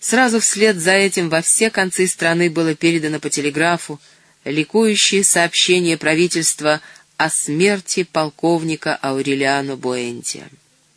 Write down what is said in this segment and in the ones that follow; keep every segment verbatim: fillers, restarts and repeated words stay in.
Сразу вслед за этим во все концы страны было передано по телеграфу ликующее сообщение правительства о смерти полковника Аурелиано Буэндиа.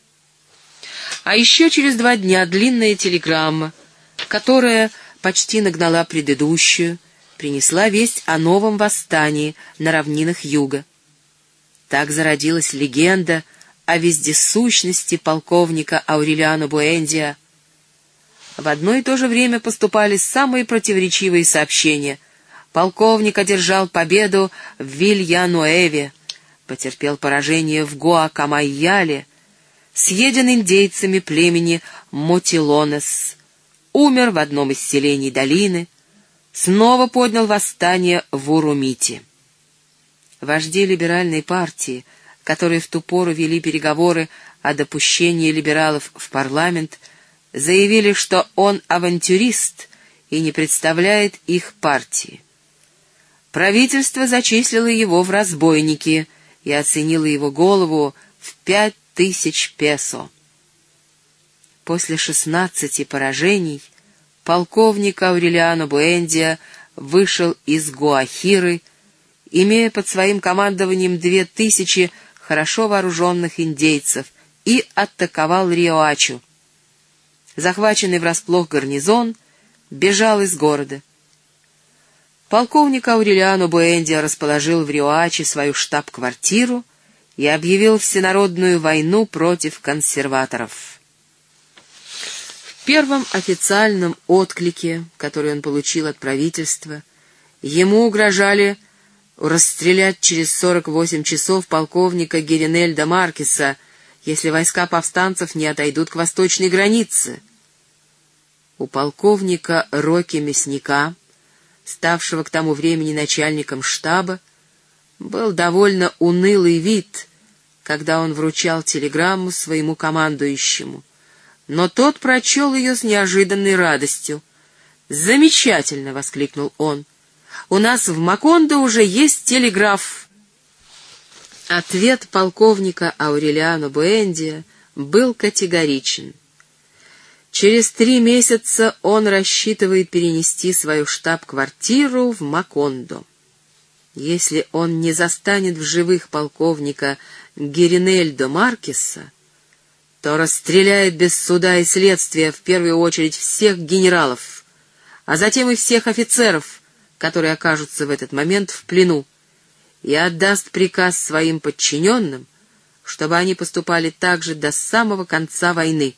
А еще через два дня длинная телеграмма, которая почти нагнала предыдущую, принесла весть о новом восстании на равнинах юга. Так зародилась легенда о вездесущности полковника Аурелиано Буэндиа. В одно и то же время поступали самые противоречивые сообщения. Полковник одержал победу в Вильянуэве, потерпел поражение в Гуакамайяле, съеден индейцами племени Мотилонес, умер в одном из селений долины, снова поднял восстание в Урумити. Вожди либеральной партии, которые в ту пору вели переговоры о допущении либералов в парламент, заявили, что он авантюрист и не представляет их партии. Правительство зачислило его в разбойники и оценило его голову в пять тысяч песо. После шестнадцати поражений полковник Аурелиано Буэндиа вышел из Гуахиры, имея под своим командованием две тысячи хорошо вооруженных индейцев, и атаковал Риоачу. Захваченный врасплох гарнизон бежал из города. Полковник Аурелиано Буэндиа расположил в Риоаче свою штаб-квартиру и объявил всенародную войну против консерваторов. В первом официальном отклике, который он получил от правительства, ему угрожали расстрелять через сорок восемь часов полковника Геринельда Маркеса, если войска повстанцев не отойдут к восточной границе. У полковника Роки Мясника, ставшего к тому времени начальником штаба, был довольно унылый вид, когда он вручал телеграмму своему командующему, но тот прочел ее с неожиданной радостью. «Замечательно!» — воскликнул он. «У нас в Макондо уже есть телеграф!» Ответ полковника Аурелиано Буэндиа был категоричен. Через три месяца он рассчитывает перенести свою штаб-квартиру в Макондо. Если он не застанет в живых полковника Геринельдо Маркеса, то расстреляет без суда и следствия в первую очередь всех генералов, а затем и всех офицеров, которые окажутся в этот момент в плену, и отдаст приказ своим подчиненным, чтобы они поступали так же до самого конца войны.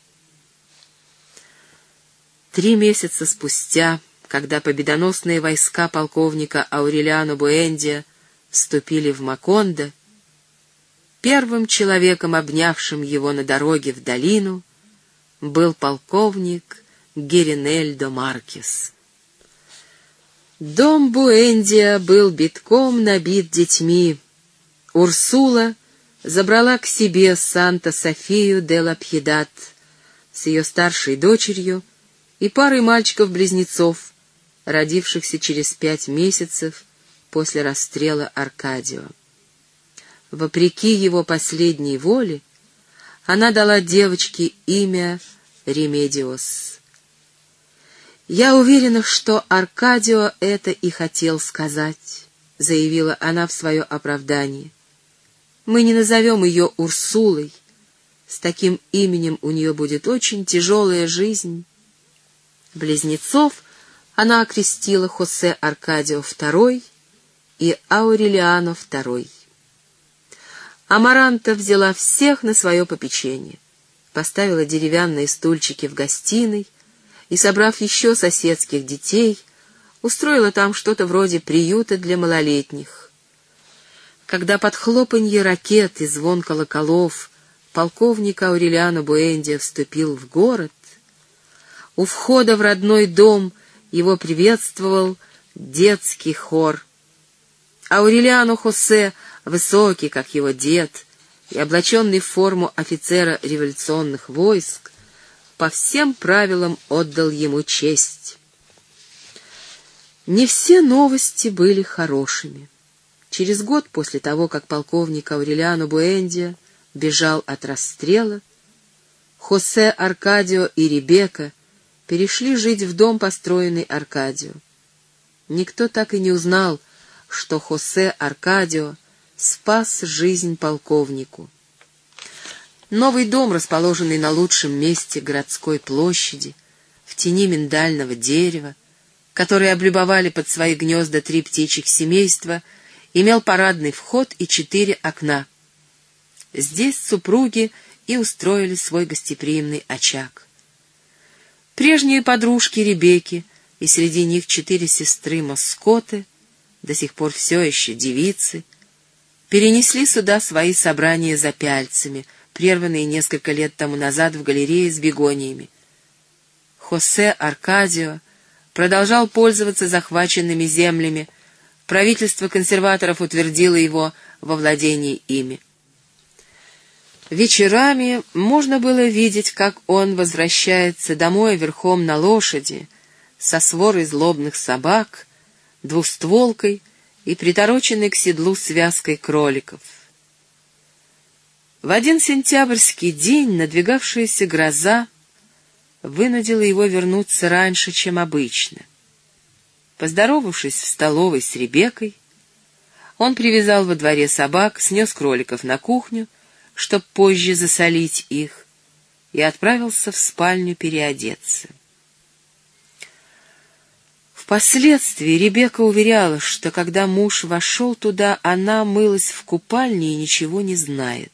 Три месяца спустя, когда победоносные войска полковника Аурелиано Буэндиа вступили в Макондо, первым человеком, обнявшим его на дороге в долину, был полковник Геринельдо Маркес. Дом Буэндиа был битком набит детьми. Урсула забрала к себе Санта-Софию де ла Пьедад с ее старшей дочерью и парой мальчиков-близнецов, родившихся через пять месяцев после расстрела Аркадио. Вопреки его последней воле, она дала девочке имя Ремедиос. «Я уверена, что Аркадио это и хотел сказать», — заявила она в свое оправдание. «Мы не назовем ее Урсулой. С таким именем у нее будет очень тяжелая жизнь». Близнецов она окрестила Хосе Аркадио второй и Аурелиано второй. Амаранта взяла всех на свое попечение, поставила деревянные стульчики в гостиной и, собрав еще соседских детей, устроила там что-то вроде приюта для малолетних. Когда под хлопанье ракет и звон колоколов полковник Аурелиано Буэндиа вступил в город, у входа в родной дом его приветствовал детский хор. Аурелиано Хосе, высокий, как его дед, и облаченный в форму офицера революционных войск, по всем правилам отдал ему честь. Не все новости были хорошими. Через год после того, как полковник Аурелиано Буэндиа бежал от расстрела, Хосе Аркадио и Ребекка перешли жить в дом, построенный Аркадио. Никто так и не узнал, что Хосе Аркадио спас жизнь полковнику. Новый дом, расположенный на лучшем месте городской площади, в тени миндального дерева, которые облюбовали под свои гнезда три птичьих семейства, имел парадный вход и четыре окна. Здесь супруги и устроили свой гостеприимный очаг. Прежние подружки Ребекки, и среди них четыре сестры Москоты, до сих пор все еще девицы, перенесли сюда свои собрания за пяльцами, прерванные несколько лет тому назад в галерее с бегониями. Хосе Аркадио продолжал пользоваться захваченными землями, правительство консерваторов утвердило его во владении ими. Вечерами можно было видеть, как он возвращается домой верхом на лошади, со сворой злобных собак, двустволкой и притороченной к седлу связкой кроликов. В один сентябрьский день надвигавшаяся гроза вынудила его вернуться раньше, чем обычно. Поздоровавшись в столовой с Ребеккой, он привязал во дворе собак, снес кроликов на кухню, чтоб позже засолить их, и отправился в спальню переодеться. Впоследствии Ребекка уверяла, что когда муж вошел туда, она мылась в купальне и ничего не знает.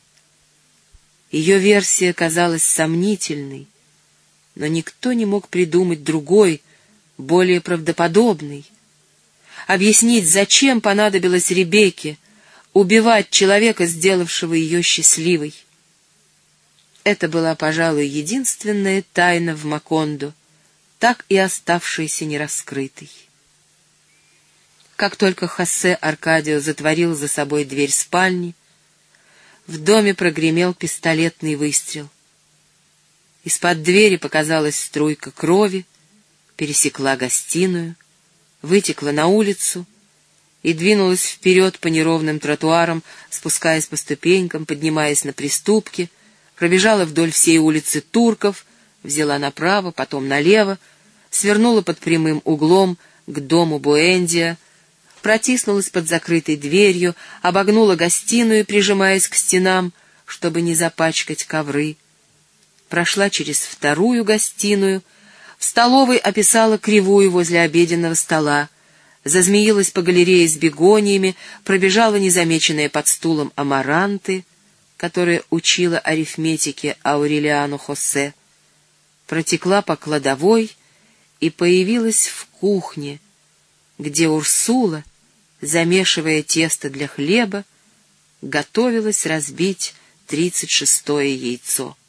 Ее версия казалась сомнительной, но никто не мог придумать другой, более правдоподобный. Объяснить, зачем понадобилось Ребекке убивать человека, сделавшего ее счастливой. Это была, пожалуй, единственная тайна в Макондо, так и оставшаяся нераскрытой. Как только Хосе Аркадио затворил за собой дверь спальни, в доме прогремел пистолетный выстрел. Из-под двери показалась струйка крови, пересекла гостиную, вытекла на улицу и двинулась вперед по неровным тротуарам, спускаясь по ступенькам, поднимаясь на приступки, пробежала вдоль всей улицы Турков, взяла направо, потом налево, свернула под прямым углом к дому Буэндиа, протиснулась под закрытой дверью, обогнула гостиную, прижимаясь к стенам, чтобы не запачкать ковры, прошла через вторую гостиную, в столовой описала кривую возле обеденного стола, зазмеилась по галерее с бегониями, пробежала незамеченная под стулом Амаранты, которая учила арифметике Аурелиану Хосе, протекла по кладовой и появилась в кухне, где Урсула, замешивая тесто для хлеба, готовилась разбить тридцать шестое яйцо.